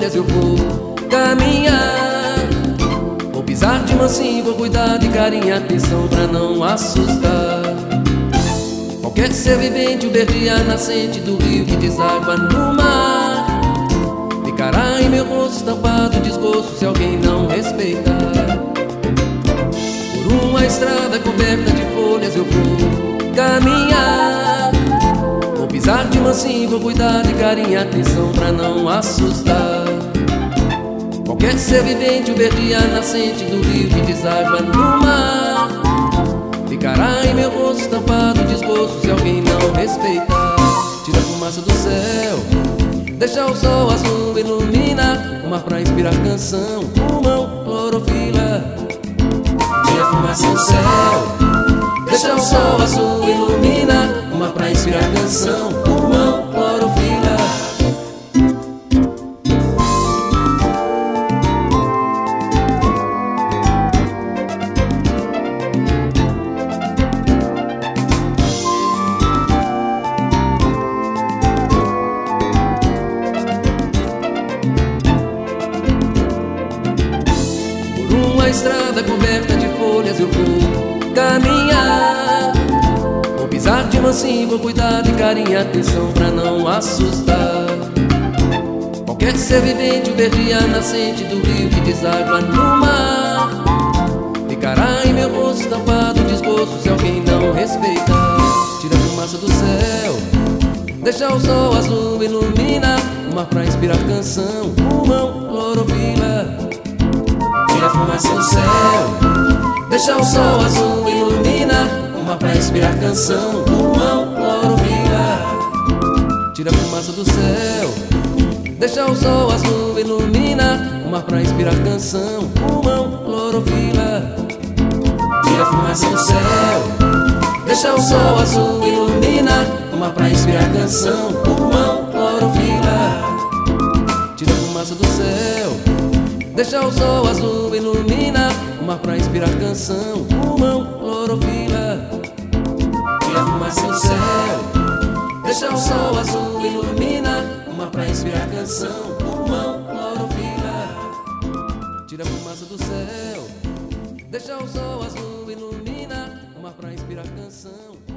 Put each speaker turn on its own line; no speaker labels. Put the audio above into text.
folhas eu vou caminhar. Vou pisar de mansinho, vou cuidar de carinho, atenção pra não assustar qualquer ser vivente. O verde a nascente do rio que deságua no mar ficará em meu rosto estampado desgosto se alguém não respeitar. Por uma estrada coberta de folhas eu vou caminhar. Vou pisar de mansinho, vou cuidar de carinho, atenção pra não assustar qualquer ser vivente. O verde a nascente do rio que deságua no mar ficará em meu rosto estampado desgosto se alguém não respeitar. Tira a fumaça do céu, deixa o sol azul iluminar o mar pra inspirar canção, pulmão, clorofila. Tira a fumaça do céu, deixa o sol azul iluminar o mar pra inspirar canção, pulmão, clorofila. Uma estrada coberta de folhas eu vou caminhar. Vou pisar de mansinho, vou cuidar de carinho, atenção pra não assustar qualquer ser vivente. O verde a nascente do rio que deságua no mar ficará em meu rosto estampado desgosto se alguém não respeitar. Tira a fumaça do céu, deixa o sol azul iluminar o mar pra inspirar canção, pulmão, clorofila. Tira a fumaça do céu, deixa o sol azul iluminar o mar pra inspirar canção, pulmão, clorofila. Tira a fumaça do céu, deixa o sol azul iluminar o mar pra inspirar canção, pulmão, clorofila. Tira a fumaça do céu, deixa o sol azul iluminar o mar pra inspirar canção, pulmão, clorofila. Tira a fumaça do céu, deixa o sol azul iluminar o mar pra inspirar canção, pulmão, clorofila. Tira a fumaça do céu, deixa o sol azul iluminar o mar pra inspirar canção, pulmão, clorofila. Tira a fumaça do céu, deixa o sol azul iluminar o mar pra inspirar canção.